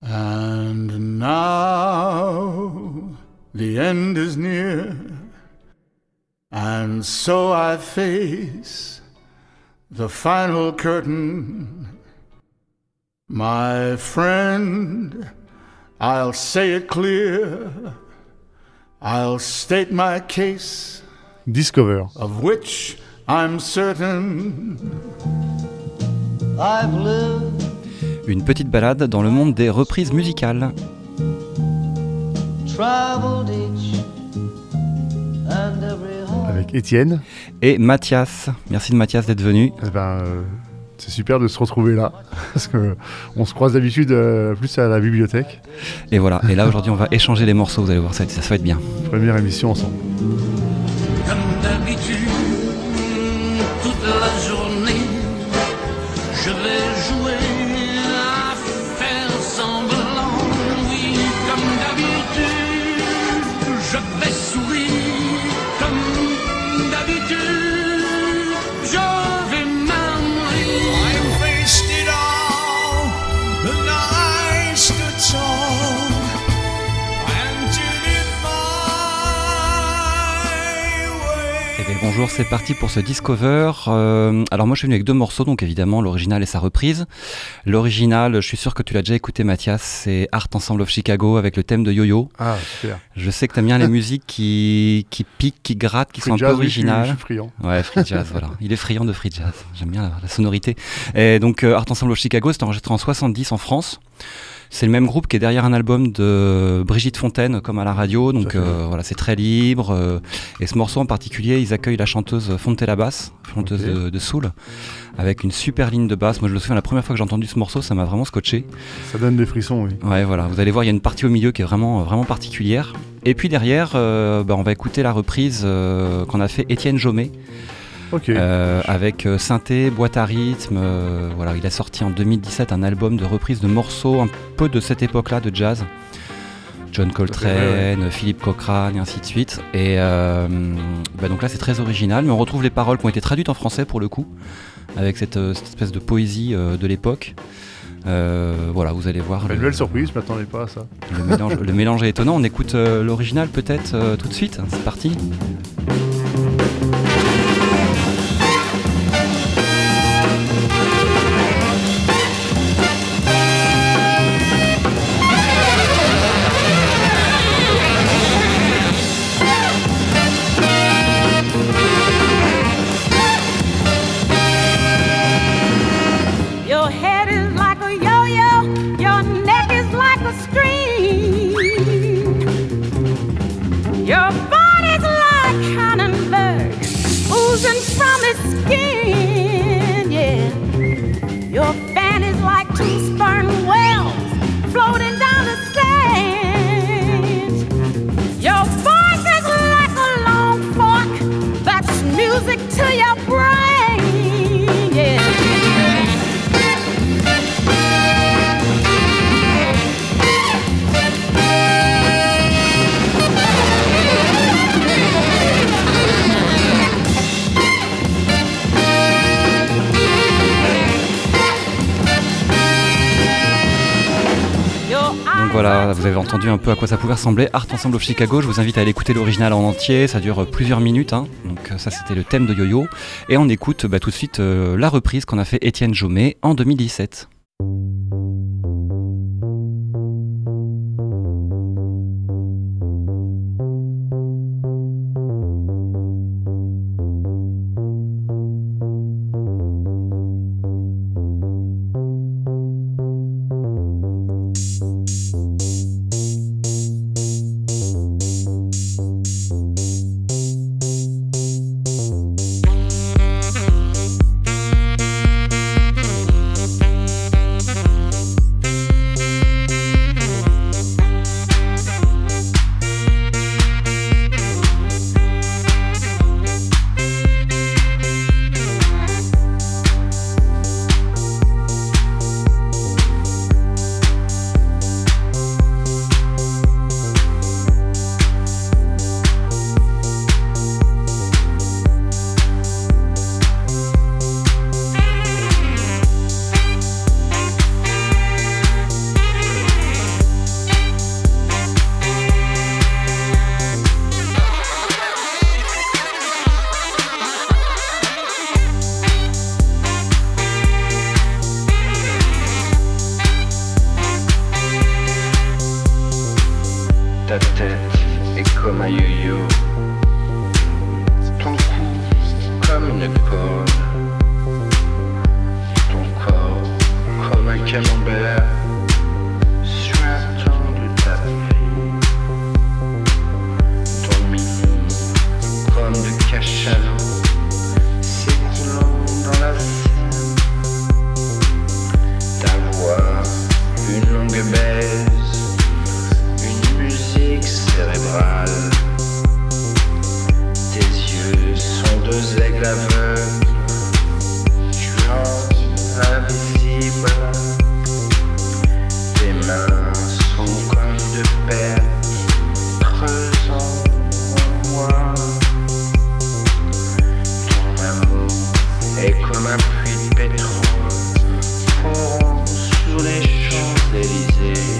And now the end is near, and so I face the final curtain. My friend, I'll say it clear, I'll state my case, Discover. of which I'm certain. I've lived. Une petite balade dans le monde des reprises musicales. Traveled each and every home. Avec Étienne. Et Mathias. Merci de Mathias d'être venu. C'est super de se retrouver là, parce qu'on se croise d'habitude plus à la bibliothèque. Et voilà, et là aujourd'hui on va échanger les morceaux, vous allez voir, ça va être bien. Première émission ensemble. Comme d'habitude, toute la journée, je vais jouer à faire semblant. Oui, comme d'habitude, je vais sourire. Comme d'habitude, je vais m'amuser. I faced it all, and I stood tall. Eh bien, bonjour, c'est parti pour ce Discover. Alors moi je suis venu avec deux morceaux, donc évidemment l'original et sa reprise. L'original, je suis sûr que tu l'as déjà écouté Mathias, c'est Art Ensemble of Chicago avec le thème de Yo-Yo. Ah, super. Je sais que t'aimes bien les musiques qui piquent, qui grattent, qui sont un peu originales. Je suis friand. Ouais, free jazz, voilà. Il est friand de free jazz, j'aime bien la sonorité. Et donc Art Ensemble of Chicago, c'était enregistré en 70 en France. C'est le même groupe qui est derrière un album de Brigitte Fontaine, comme à la radio, donc voilà, c'est très libre. Et ce morceau en particulier, ils accueillent la chanteuse Fontella Bass, chanteuse de soul, avec une super ligne de basse. Moi je me souviens, la première fois que j'ai entendu ce morceau, ça m'a vraiment scotché. Ça donne des frissons, oui. Ouais, voilà, vous allez voir, il y a une partie au milieu qui est vraiment particulière. Et puis derrière, on va écouter la reprise qu'on a fait Étienne Jomet. Okay. Avec synthé, boîte à rythme, voilà, il a sorti en 2017 un album de reprise de morceaux un peu de cette époque-là de jazz. John Coltrane, Philippe Cochrane et ainsi de suite. Et donc là c'est très original, mais on retrouve les paroles qui ont été traduites en français pour le coup, avec cette espèce de poésie de l'époque. Voilà, vous allez voir. Une belle surprise, je m'attendais pas à ça. Le mélange est étonnant. On écoute l'original peut-être tout de suite. C'est parti. Your body's like Cronenberg, oozing from its skin, yeah. Your fan is like two sperm whales floating down the sand. Your voice is like a long fork that's music to your brain, yeah. Voilà, vous avez entendu un peu à quoi ça pouvait ressembler. Art Ensemble of Chicago, je vous invite à aller écouter l'original en entier, ça dure plusieurs minutes, hein. Donc ça c'était le thème de Yo-Yo. Et on écoute tout de suite la reprise qu'on a fait Étienne Jomet en 2017. Ta tête est comme un yo-yo, ton cou comme une corde, ton corps comme un camembert sur un temps de tapis, ton mini comme de cachalot s'écoulant dans la Seine, ta voix une longue baise, une musique cérébrale. Tes yeux sont deux aigles aveugles, tuant l'invisible. Tes mains sont comme deux perles, creusant en moi. Ton amour est comme un puits de pétrole, courant sous les Champs-Élysées.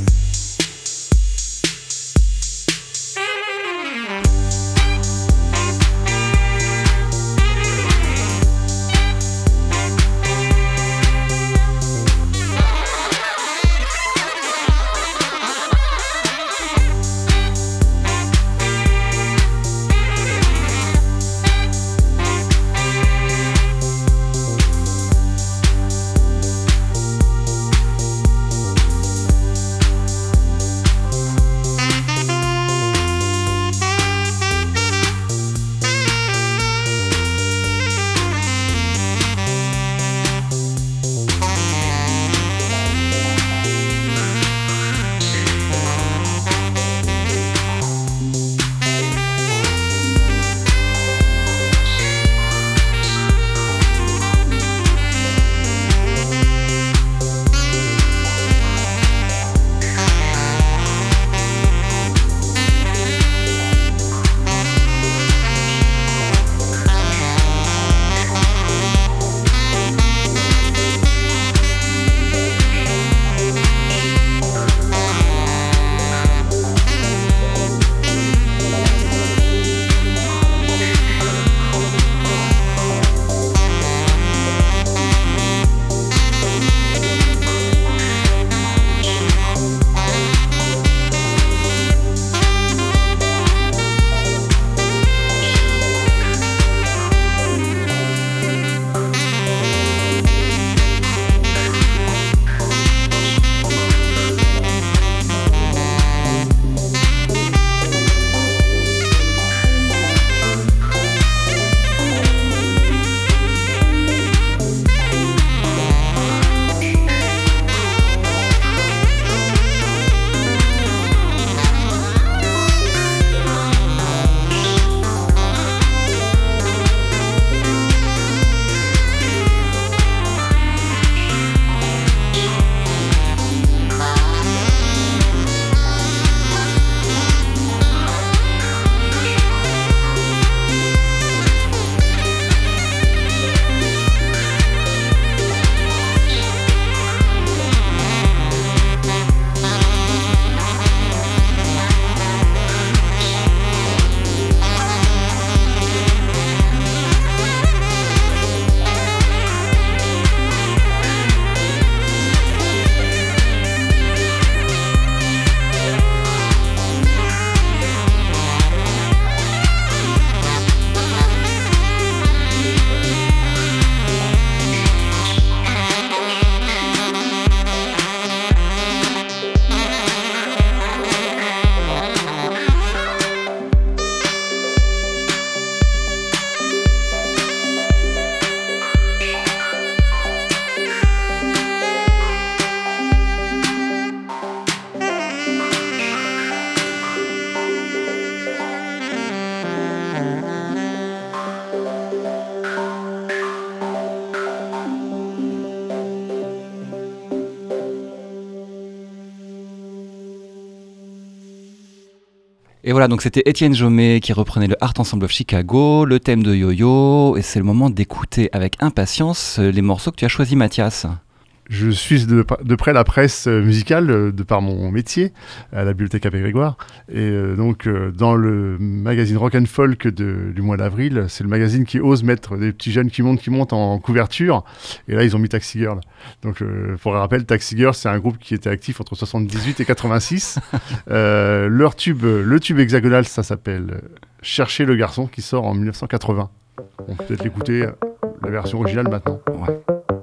Et voilà, donc c'était Étienne Jomet qui reprenait le Art Ensemble of Chicago, le thème de Yo-Yo, et c'est le moment d'écouter avec impatience les morceaux que tu as choisis, Mathias. Je suis de près la presse musicale de par mon métier à la Bibliothèque Abbé Grégoire. Et donc, dans le magazine Rock and Folk du mois d'avril, c'est le magazine qui ose mettre des petits jeunes qui montent en couverture. Et là, ils ont mis Taxi Girl. Donc, pour rappel, Taxi Girl, c'est un groupe qui était actif entre 78 et 86. Le tube hexagonal, ça s'appelle Chercher le garçon, qui sort en 1980. On peut peut-être l'écouter, la version originale maintenant. Ouais.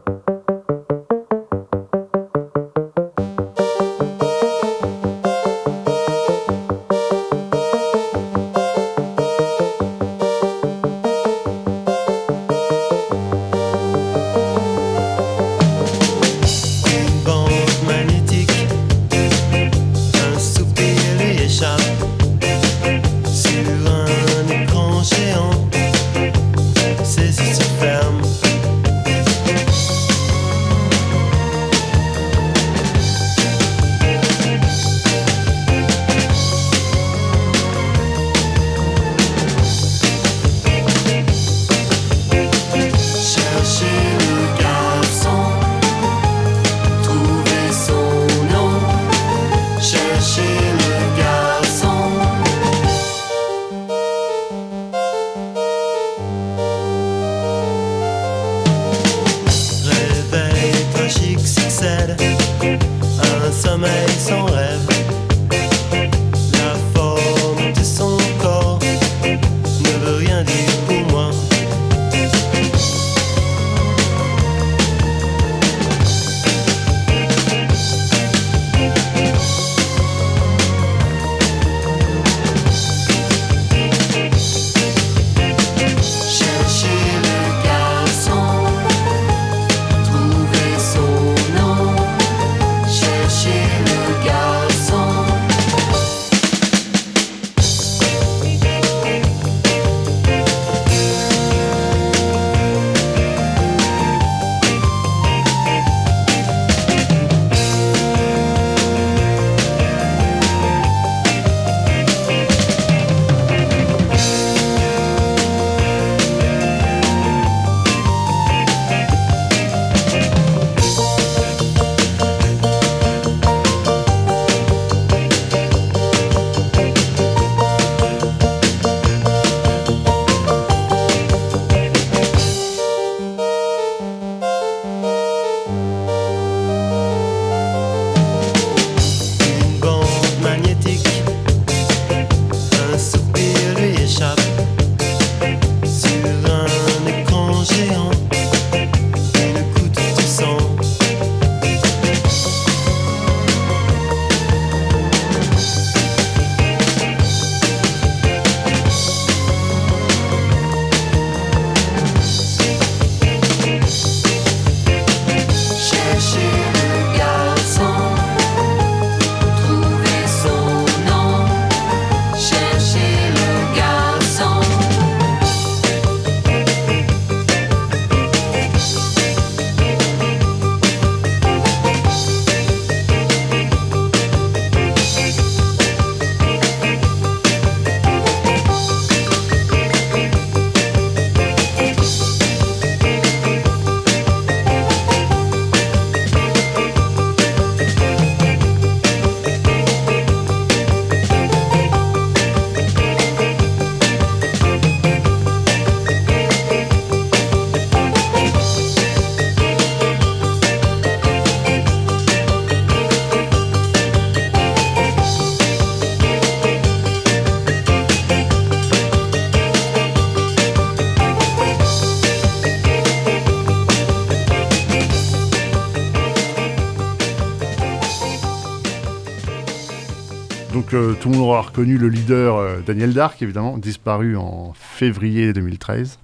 Donc tout le monde aura reconnu le leader Daniel Dark, évidemment, disparu en février 2013.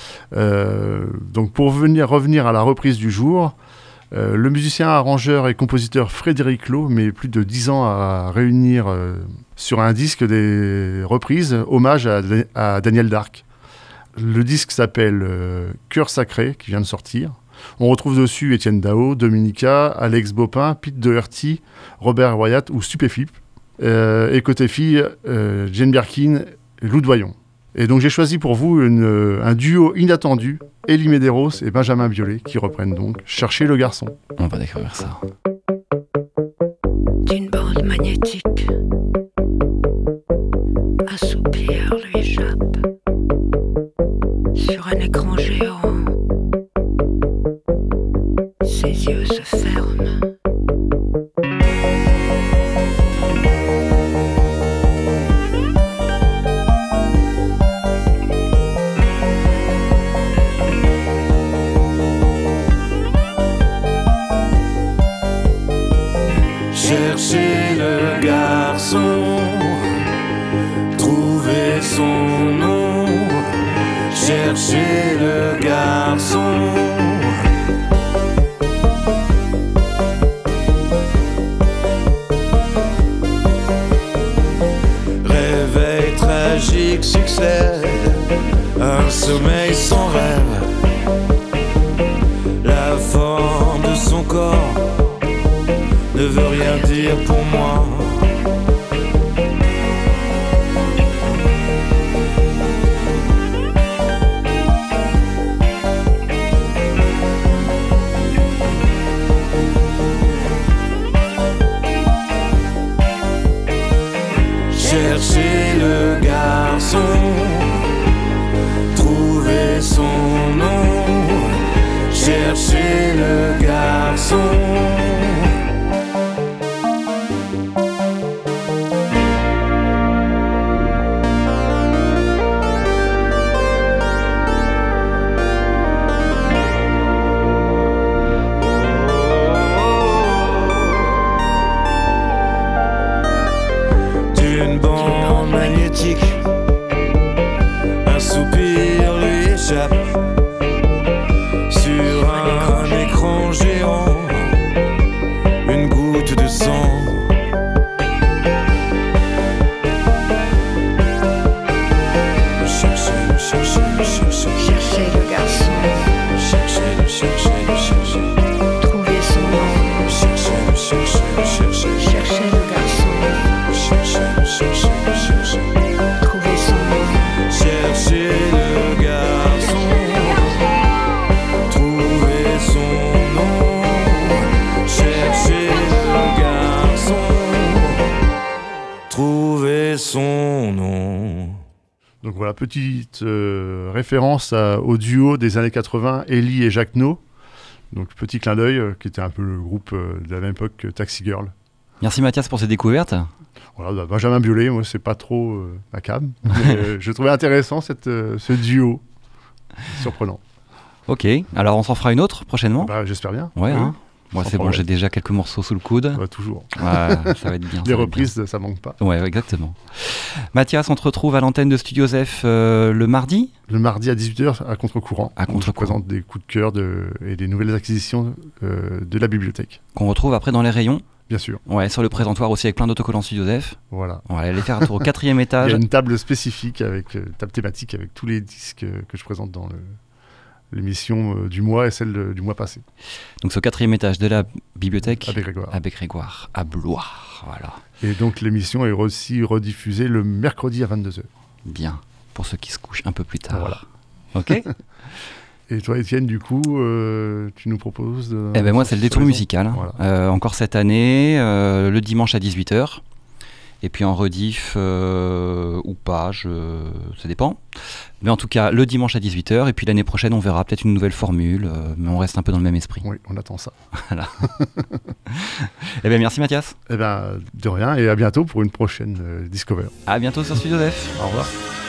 Donc pour revenir à la reprise du jour, le musicien, arrangeur et compositeur Frédéric Lowe met plus de 10 ans à réunir sur un disque des reprises hommage à Daniel Dark. Le disque s'appelle Cœur Sacré, qui vient de sortir. On retrouve dessus Étienne Dao, Dominica, Alex Bopin, Pete Doherty, Robert Wyatt ou Stupéflip. Et côté filles, Jane Birkin et Lou Doyon. Et donc j'ai choisi pour vous un duo inattendu, Elie Medeiros et Benjamin Biolay, qui reprennent donc Chercher le garçon. On va découvrir ça. D'une bande magnétique, un soupir lui échappe sur un écran géant. Ses yeux se ferment. Chercher le garçon, trouver son nom. Chercher le garçon. Réveil tragique succède, un sommeil sans rêve. La forme de son corps ne veut rien dire pour moi. Chercher le garçon, trouver son nom. Chercher le garçon. D'une bande magnétique, un soupir lui échappe sur un écran géant, une goutte de sang. Chercher le garçon, trouver son nom. Chercher le garçon, trouver son nom. Chercher le garçon, trouver son nom. Chercher le garçon, trouver son nom. Donc voilà, petite référence au duo des années 80, Elie et Jacques No. Donc petit clin d'œil, qui était un peu le groupe de la même époque que Taxi Girl. Merci Mathias pour ces découvertes. Voilà, bah, Benjamin Biolay, moi c'est pas trop ma cam. Mais, je trouvais intéressant ce duo. Surprenant. Ok, alors on s'en fera une autre prochainement. Bah, j'espère bien. Ouais, Oui. hein. Moi Sans c'est bon, problème. j'ai déjà quelques morceaux sous le coude. Bah, toujours. Ouais, ça va être bien. Les ça va être reprises, ça manque pas. bien. Ouais, exactement. Mathias, on te retrouve à l'antenne de Studio Zef le mardi. Le mardi à 18h à contre-courant. À où je contre-courant. présente des coups de cœur et des nouvelles acquisitions de la bibliothèque. Qu'on retrouve après dans les rayons. Bien sûr. Ouais, sur le présentoir aussi avec plein d'autocollants Studio Zef. Voilà. On va aller faire un tour au 4e Il étage. y a une table spécifique, table thématique avec tous les disques que je présente dans l'émission du mois et celle du mois passé. Donc c'est au 4e étage de la bibliothèque. Avec Grégoire. À Grégoire, à Blois. Voilà. Et donc l'émission est aussi rediffusée le mercredi à 22h. Bien. Pour ceux qui se couchent un peu plus tard. Voilà. Ok. Et toi, Étienne, du coup, tu nous proposes de... Eh ben moi, c'est le détour sur les musical. Voilà. Encore cette année, le dimanche à 18h. Et puis en rediff ou pas, ça dépend. Mais en tout cas, le dimanche à 18h. Et puis l'année prochaine, on verra peut-être une nouvelle formule. Mais on reste un peu dans le même esprit. Oui, on attend ça. Eh bien, merci Mathias. Eh ben, de rien, et à bientôt pour une prochaine Discover. À bientôt sur Studio Zef. Au revoir.